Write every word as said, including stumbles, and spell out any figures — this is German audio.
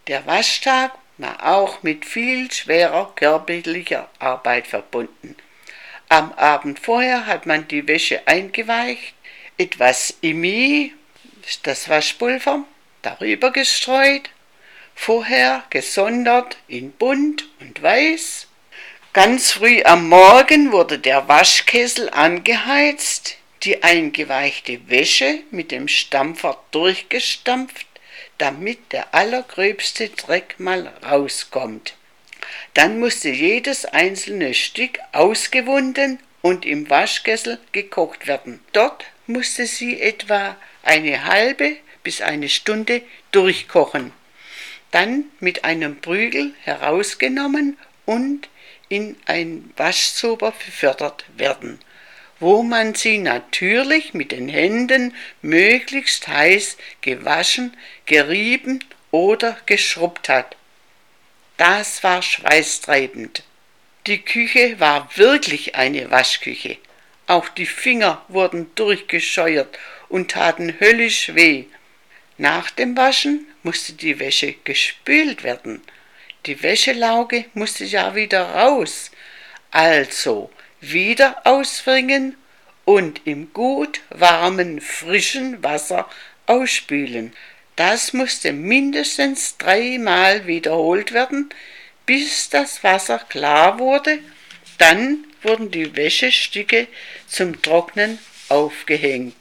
Der Waschtag war auch mit viel schwerer körperlicher Arbeit verbunden. Am Abend vorher hat man die Wäsche eingeweicht, etwas Imi, das Waschpulver, darüber gestreut, vorher gesondert in bunt und weiß. Ganz früh am Morgen wurde der Waschkessel angeheizt, die eingeweichte Wäsche mit dem Stampfer durchgestampft, damit der allergröbste Dreck mal rauskommt. Dann musste jedes einzelne Stück ausgewunden und im Waschkessel gekocht werden. Dort musste sie etwa eine halbe bis eine Stunde durchkochen. Dann mit einem Prügel herausgenommen und in ein Waschsober befördert werden, wo man sie natürlich mit den Händen möglichst heiß gewaschen, gerieben oder geschrubbt hat. Das war schweißtreibend. Die Küche war wirklich eine Waschküche. Auch die Finger wurden durchgescheuert und taten höllisch weh. Nach dem Waschen musste die Wäsche gespült werden. Die Wäschelauge musste ja wieder raus. Also wieder auswringen und im gut warmen, frischen Wasser ausspülen. Das musste mindestens dreimal wiederholt werden, bis das Wasser klar wurde. Dann wurden die Wäschestücke zum Trocknen aufgehängt.